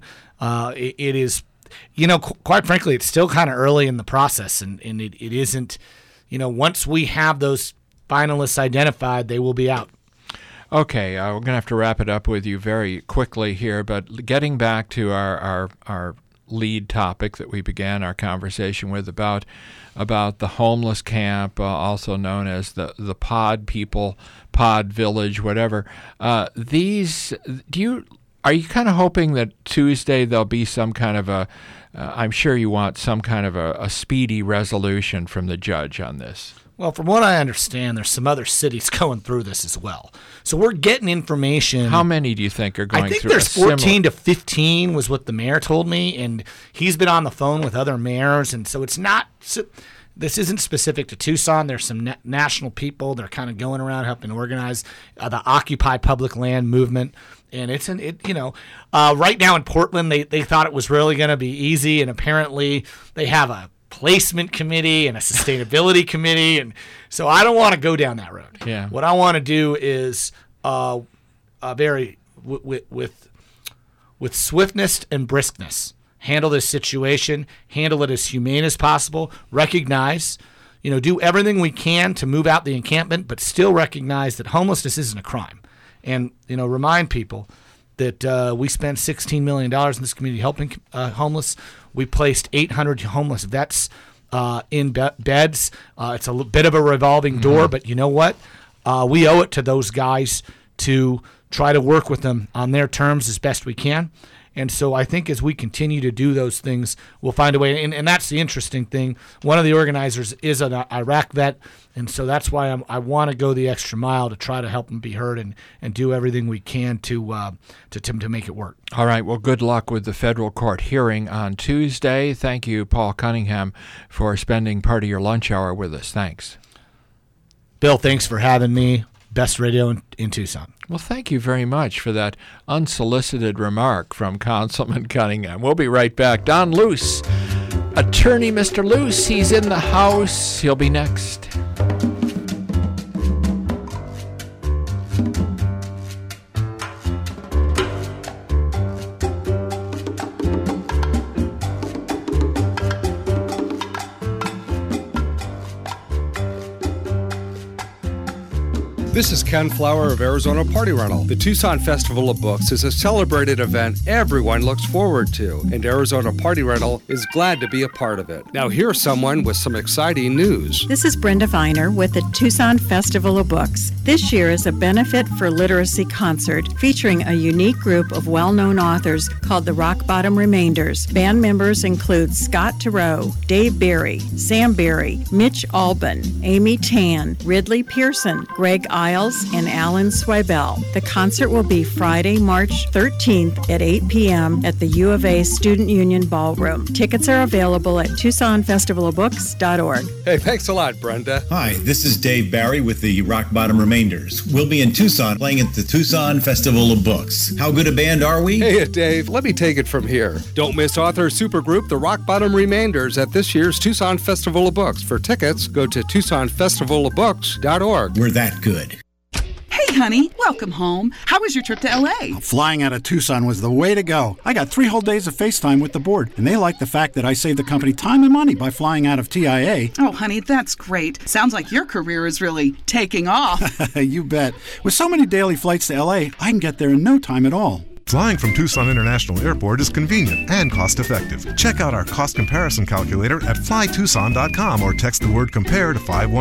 It is, quite frankly, it's still kind of early in the process, and it isn't, once we have those finalists identified, they will be out. Okay, we're going to have to wrap it up with you very quickly here, but getting back to our lead topic that we began our conversation with about the homeless camp, also known as the pod people, pod village, whatever. Are you kind of hoping that Tuesday there'll be some kind of I'm sure you want some kind of a speedy resolution from the judge on this? Well, from what I understand, there's some other cities going through this as well. So we're getting information. How many do you think are going through? I think there's 14 to 15 was what the mayor told me, and he's been on the phone with other mayors, and so it's not. This isn't specific to Tucson. There's some national people. They're kind of going around helping organize the Occupy Public Land movement. And right now in Portland, they thought it was really going to be easy, and apparently they have a placement committee and a sustainability committee, and so I don't want to go down that road. Yeah. What I want to do is with swiftness and briskness handle this situation, handle it as humane as possible, recognize, do everything we can to move out the encampment, but still recognize that homelessness isn't a crime. And, remind people that we spent $16 million in this community helping homeless. We placed 800 homeless vets in beds. It's a bit of a revolving door, but you know what? We owe it to those guys to try to work with them on their terms as best we can. And so I think as we continue to do those things, we'll find a way. And that's the interesting thing. One of the organizers is an Iraq vet, and so that's why I want to go the extra mile to try to help him be heard and do everything we can to make it work. All right. Well, good luck with the federal court hearing on Tuesday. Thank you, Paul Cunningham, for spending part of your lunch hour with us. Thanks. Bill, thanks for having me. Best radio in Tucson. Well, thank you very much for that unsolicited remark from Councilman Cunningham. We'll be right back. Don Luce, attorney Mr. Luce, he's in the house. He'll be next. This is Ken Flower of Arizona Party Rental. The Tucson Festival of Books is a celebrated event everyone looks forward to, and Arizona Party Rental is glad to be a part of it. Now here's someone with some exciting news. This is Brenda Viner with the Tucson Festival of Books. This year is a Benefit for Literacy concert featuring a unique group of well-known authors called the Rock Bottom Remainders. Band members include Scott Turow, Dave Berry, Sam Berry, Mitch Albin, Amy Tan, Ridley Pearson, Greg Isles, and Alan Swibel. The concert will be Friday, March 13th at 8 p.m. at the U of A Student Union Ballroom. Tickets are available at TucsonFestivalofBooks.org. Hey, thanks a lot, Brenda. Hi, this is Dave Barry with the Rock Bottom Remainders. We'll be in Tucson playing at the Tucson Festival of Books. How good a band are we? Hey, Dave, let me take it from here. Don't miss author supergroup The Rock Bottom Remainders at this year's Tucson Festival of Books. For tickets, go to TucsonFestivalofBooks.org. We're that good. Hey, honey, welcome home. How was your trip to L.A.? Flying out of Tucson was the way to go. I got 3 whole days of FaceTime with the board, and they like the fact that I saved the company time and money by flying out of TIA. Oh, honey, that's great. Sounds like your career is really taking off. You bet. With so many daily flights to L.A., I can get there in no time at all. Flying from Tucson International Airport is convenient and cost-effective. Check out our cost comparison calculator at flytucson.com or text the word compare to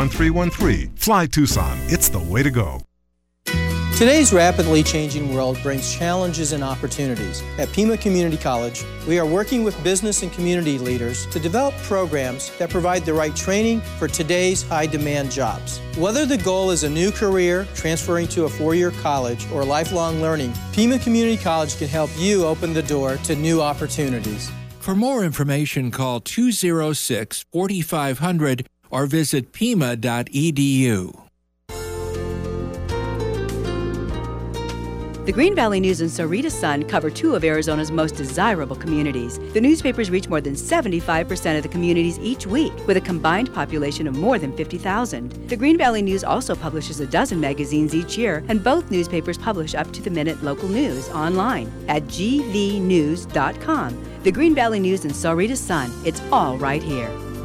51313. Fly Tucson. It's the way to go. Today's rapidly changing world brings challenges and opportunities. At Pima Community College, we are working with business and community leaders to develop programs that provide the right training for today's high-demand jobs. Whether the goal is a new career, transferring to a 4-year college, or lifelong learning, Pima Community College can help you open the door to new opportunities. For more information, call 206-4500 or visit pima.edu. The Green Valley News and Sarita Sun cover two of Arizona's most desirable communities. The newspapers reach more than 75% of the communities each week, with a combined population of more than 50,000. The Green Valley News also publishes a dozen magazines each year, and both newspapers publish up-to-the-minute local news online at gvnews.com. The Green Valley News and Sarita Sun. It's all right here.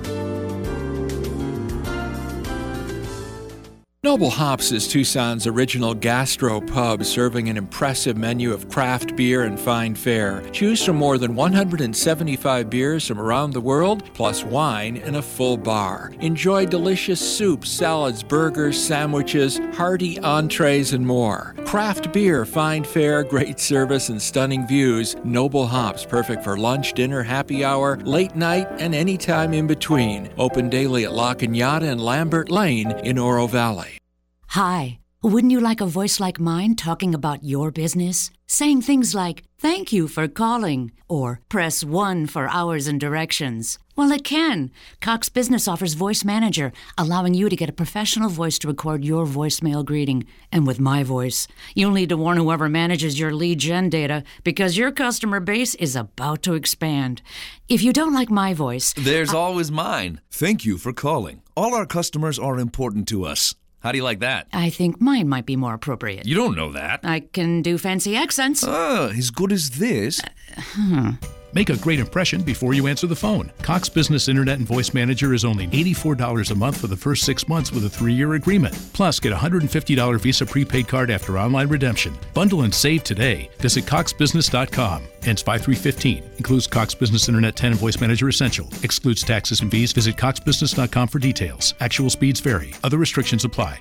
Noble Hops is Tucson's original gastro pub, serving an impressive menu of craft beer and fine fare. Choose from more than 175 beers from around the world, plus wine and a full bar. Enjoy delicious soups, salads, burgers, sandwiches, hearty entrees, and more. Craft beer, fine fare, great service, and stunning views. Noble Hops, perfect for lunch, dinner, happy hour, late night, and any time in between. Open daily at La Cañada and Lambert Lane in Oro Valley. Hi. Wouldn't you like a voice like mine talking about your business? Saying things like, "Thank you for calling," or "Press 1 for hours and directions." Well, it can. Cox Business offers Voice Manager, allowing you to get a professional voice to record your voicemail greeting. And with my voice, you'll need to warn whoever manages your lead gen data, because your customer base is about to expand. If you don't like my voice... There's always mine. Thank you for calling. All our customers are important to us. How do you like that? I think mine might be more appropriate. You don't know that. I can do fancy accents. As good as this. Make a great impression before you answer the phone. Cox Business Internet and Voice Manager is only $84 a month for the first 6 months with a 3-year agreement. Plus, get a $150 Visa prepaid card after online redemption. Bundle and save today. Visit coxbusiness.com. Ends 5/3/15. Includes Cox Business Internet 10 and Voice Manager Essential. Excludes taxes and fees. Visit coxbusiness.com for details. Actual speeds vary. Other restrictions apply.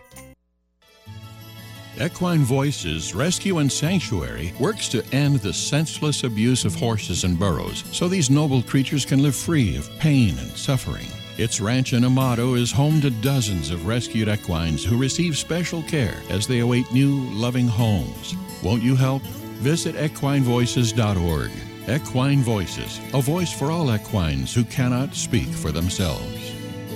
Equine Voices Rescue and Sanctuary works to end the senseless abuse of horses and burros so these noble creatures can live free of pain and suffering. Its ranch in Amado is home to dozens of rescued equines who receive special care as they await new, loving homes. Won't you help? Visit equinevoices.org. Equine Voices, a voice for all equines who cannot speak for themselves.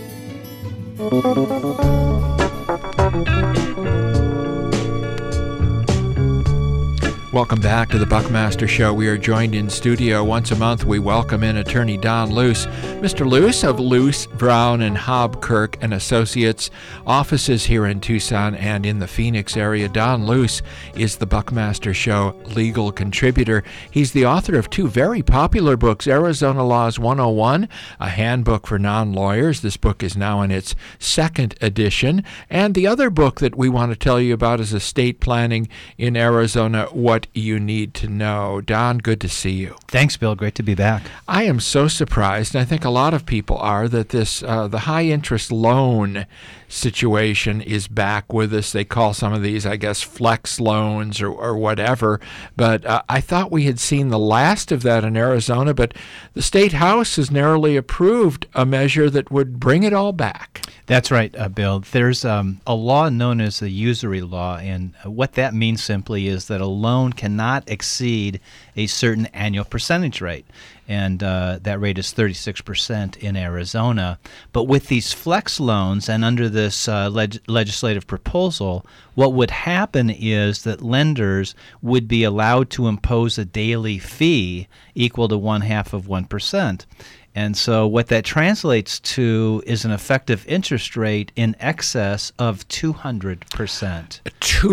Welcome back to the Buckmaster Show. We are joined in studio once a month. We welcome in attorney Don Luce. Mr. Luce of Luce, Brown, and Hobkirk and Associates, offices here in Tucson and in the Phoenix area. Don Luce is the Buckmaster Show legal contributor. He's the author of two very popular books, Arizona Laws 101, a handbook for non-lawyers. This book is now in its second edition. And the other book that we want to tell you about is Estate Planning in Arizona, What You Need to Know. Don, good to see you. Thanks, Bill. Great to be back. I am so surprised, and I think a lot of people are, that this the high-interest loan situation is back with us. They call some of these, I guess, flex loans or whatever. But I thought we had seen the last of that in Arizona, but the State House has narrowly approved a measure that would bring it all back. That's right, Bill. There's a law known as the usury law, and what that means simply is that a loan cannot exceed a certain annual percentage rate, and that rate is 36% in Arizona. But with these flex loans and under this legislative proposal, what would happen is that lenders would be allowed to impose a daily fee equal to 0.5%. And so what that translates to is an effective interest rate in excess of 200%.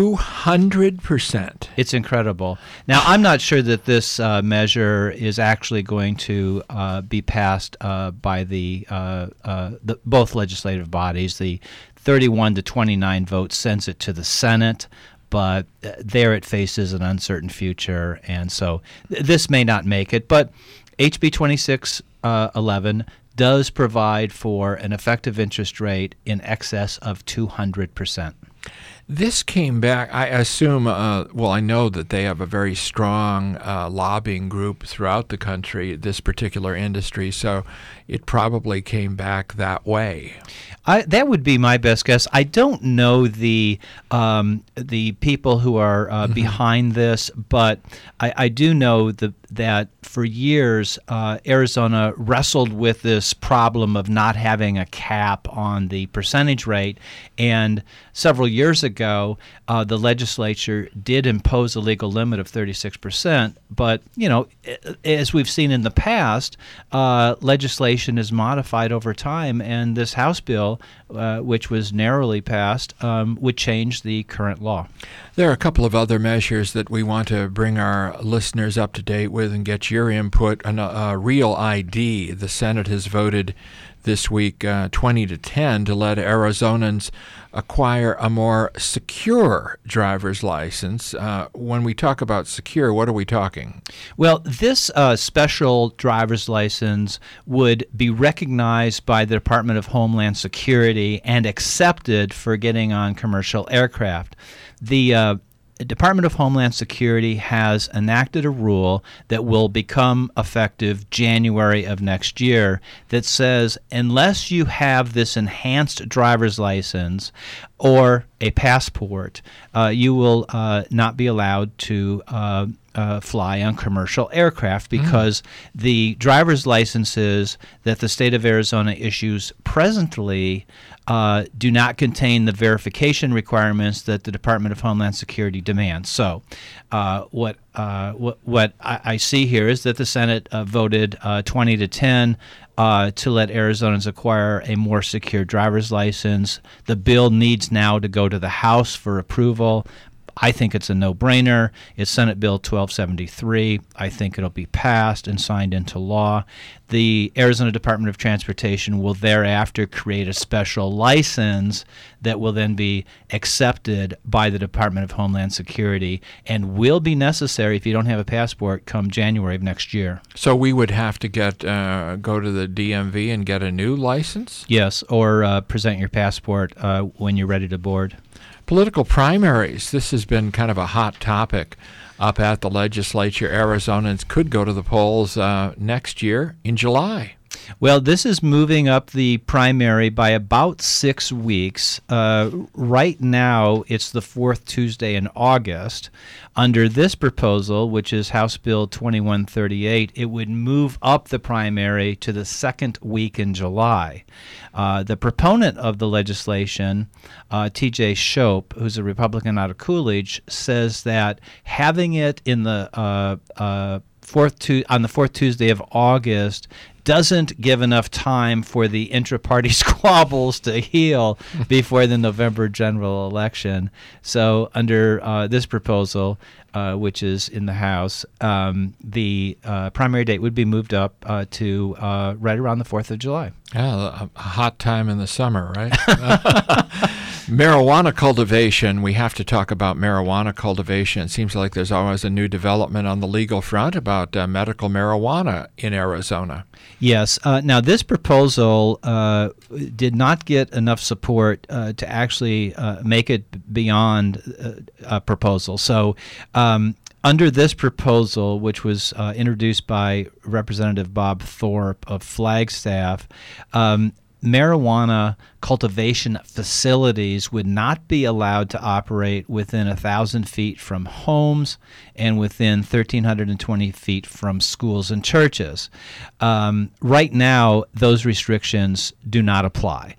200%? It's incredible. Now, I'm not sure that this measure is actually going to be passed by the both legislative bodies. The 31 to 29 vote sends it to the Senate, but there it faces an uncertain future, and so this may not make it. But HB 2611 does provide for an effective interest rate in excess of 200%. This came back, I assume, well, I know that they have a very strong lobbying group throughout the country, this particular industry, so it probably came back that way. That would be my best guess. I don't know the people who are behind this, but I do know that for years Arizona wrestled with this problem of not having a cap on the percentage rate, and several years ago ago, the legislature did impose a legal limit of 36%. But, as we've seen in the past, legislation is modified over time, and this House bill, which was narrowly passed, would change the current law. There are a couple of other measures that we want to bring our listeners up to date with and get your input. Real ID, the Senate has voted this week 20-10 to let Arizonans acquire a more secure driver's license. When we talk about secure, what are we talking? Well, this special driver's license would be recognized by the Department of Homeland Security and accepted for getting on commercial aircraft. The Department of Homeland Security has enacted a rule that will become effective January of next year that says unless you have this enhanced driver's license or a passport, you will not be allowed to fly on commercial aircraft because the driver's licenses that the state of Arizona issues presently do not contain the verification requirements that the Department of Homeland Security demands. So what I see here is that the Senate voted 20-10 to let Arizonans acquire a more secure driver's license. The bill needs now to go to the House for approval. I think it's a no-brainer. It's Senate Bill 1273. I think it'll be passed and signed into law. The Arizona Department of Transportation will thereafter create a special license that will then be accepted by the Department of Homeland Security and will be necessary if you don't have a passport come January of next year. So we would have to go to the DMV and get a new license? Yes, or present your passport when you're ready to board. Political primaries. This has been kind of a hot topic up at the legislature. Arizonans could go to the polls next year in July. Well, this is moving up the primary by about 6 weeks. Right now, it's the fourth Tuesday in August. Under this proposal, which is House Bill 2138, it would move up the primary to the second week in July. The proponent of the legislation, T.J. Shope, who's a Republican out of Coolidge, says that having it in the on the fourth Tuesday of August doesn't give enough time for the intra-party squabbles to heal before the November general election. So under this proposal, which is in the House, the primary date would be moved up to right around the 4th of July. Yeah, a hot time in the summer, right? Marijuana cultivation. We have to talk about marijuana cultivation. It seems like there's always a new development on the legal front about medical marijuana in Arizona. Yes. Now, this proposal did not get enough support to actually make it beyond a proposal. So under this proposal, which was introduced by Representative Bob Thorpe of Flagstaff, marijuana cultivation facilities would not be allowed to operate within 1,000 feet from homes and within 1,320 feet from schools and churches. Right now, those restrictions do not apply.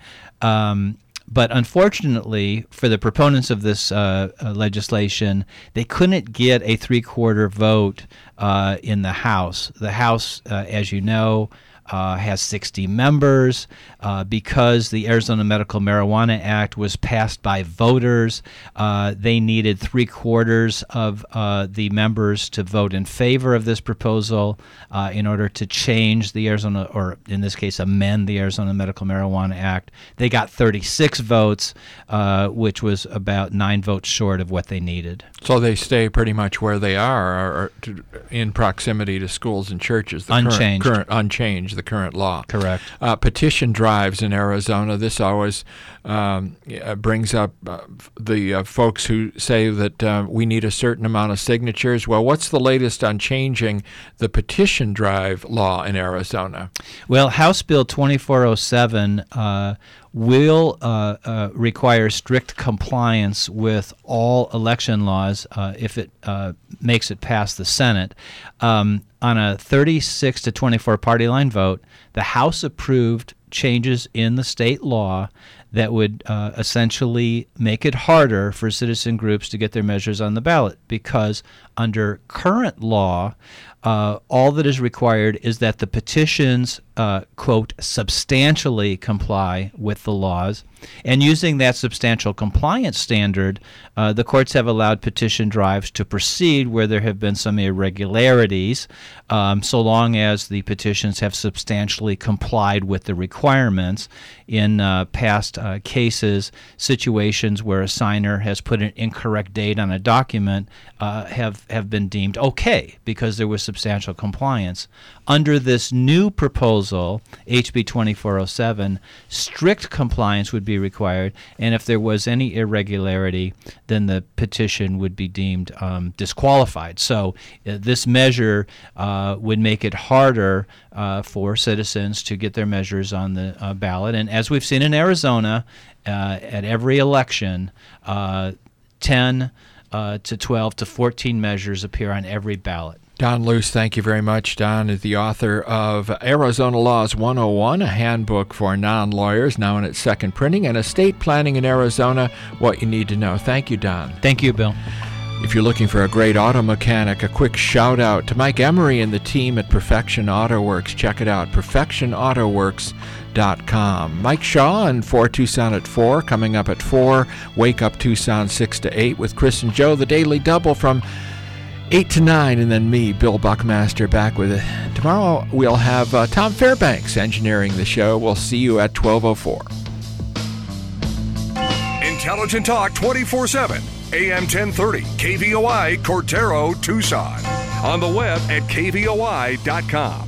But unfortunately, for the proponents of this legislation, they couldn't get a 3/4 vote in the House. The House, as you know, has 60 members. Because the Arizona Medical Marijuana Act was passed by voters, they needed 3/4 of the members to vote in favor of this proposal in order to change the Arizona, or in this case, amend the Arizona Medical Marijuana Act. They got 36 votes, which was about 9 votes short of what they needed. So they stay pretty much where they are, in proximity to schools and churches. Unchanged. Unchanged, the current law. Correct. Petition drives in Arizona. This always brings up the folks who say that we need a certain amount of signatures. Well, what's the latest on changing the petition drive law in Arizona? Well, House Bill 2407 will require strict compliance with all election laws if it makes it past the Senate. On a 36 to 24 party line vote, the House approved changes in the state law that would essentially make it harder for citizen groups to get their measures on the ballot, because under current law, all that is required is that the petitions, quote, substantially comply with the laws. And using that substantial compliance standard, the courts have allowed petition drives to proceed where there have been some irregularities, so long as the petitions have substantially complied with the requirements. In past cases, situations where a signer has put an incorrect date on a document have been deemed okay because there was substantial compliance. Under this new proposal, HB 2407, strict compliance would be required, and if there was any irregularity, then the petition would be deemed disqualified. So this measure would make it harder for citizens to get their measures on the ballot. And as we've seen in Arizona, at every election, 10 to 12 to 14 measures appear on every ballot. Don Luce, thank you very much. Don is the author of Arizona Laws 101, a handbook for non-lawyers, now in its second printing, and Estate Planning in Arizona, What You Need to Know. Thank you, Don. Thank you, Bill. If you're looking for a great auto mechanic, a quick shout-out to Mike Emery and the team at Perfection Auto Works. Check it out, perfectionautoworks.com. Mike Shaw and 4 Tucson at 4, coming up at 4. Wake Up Tucson 6 to 8 with Chris and Joe, the Daily Double from 8 to 9, and then me, Bill Buckmaster, back with it. Tomorrow we'll have Tom Fairbanks engineering the show. We'll see you at 12:04. Intelligent Talk 24/7, AM 1030, KVOI, Cortero, Tucson. On the web at kvoi.com.